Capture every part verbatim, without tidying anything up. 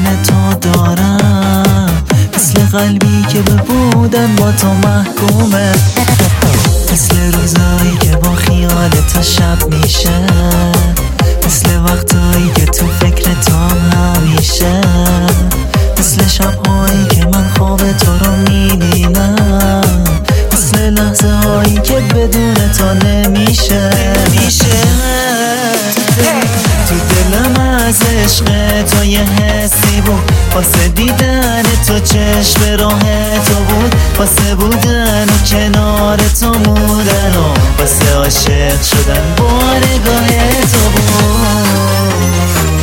داشتن تو دارم، مثل قلبی که به بودن با تو محکومه، مثل روزایی که با خیال تا شب میشه، مثل وقتایی که تو فکر تام همیشه، مثل شبهایی که من خواب تو رو میبینم، مثل لحظه هایی که بدون تو نمیشه نمیشه تو دلم از عشق تو یه حسی بود، واسه دیدن تو چشم راه تو بود، واسه بودن و کنار تو بودن و واسه عاشق شدن با نگاه تو بود.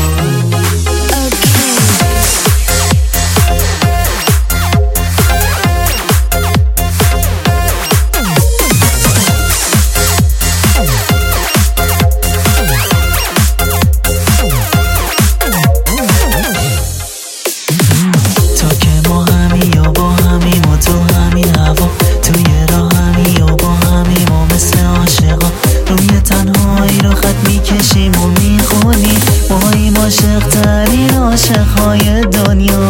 میکشیم و میخونیم ماییم عاشق ترین عاشق های دنیا،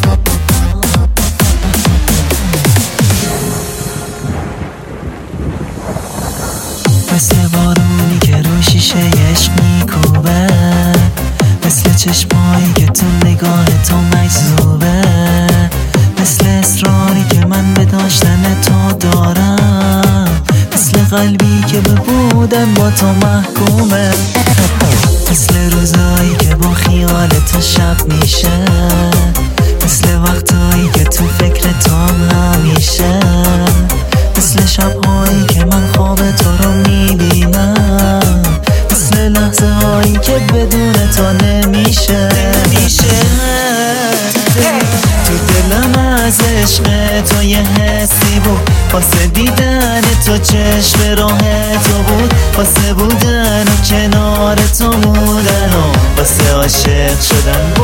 مثل بارونی که رو شیشه عشق میکوبه، مثل چشمایی که تو نگاه تو مجذوبه، مثل اصراری که من به داشتن تو دارم، مثل قلبی که به بودن با تو محکومه، مثل روزایی که با خیال تو شب میشه، مثل وقتایی که تو فکر تام همیشه، مثل شبهایی که من خواب تو رو میبینم، مثل لحظه هایی که بدون تو نمیشه نمیشه تو دلم از عشق تو یه حسی بود، واسه دیدن تو چشم راه تو بود، واسه بودن و کنار تو بودن و واسه عاشق شدن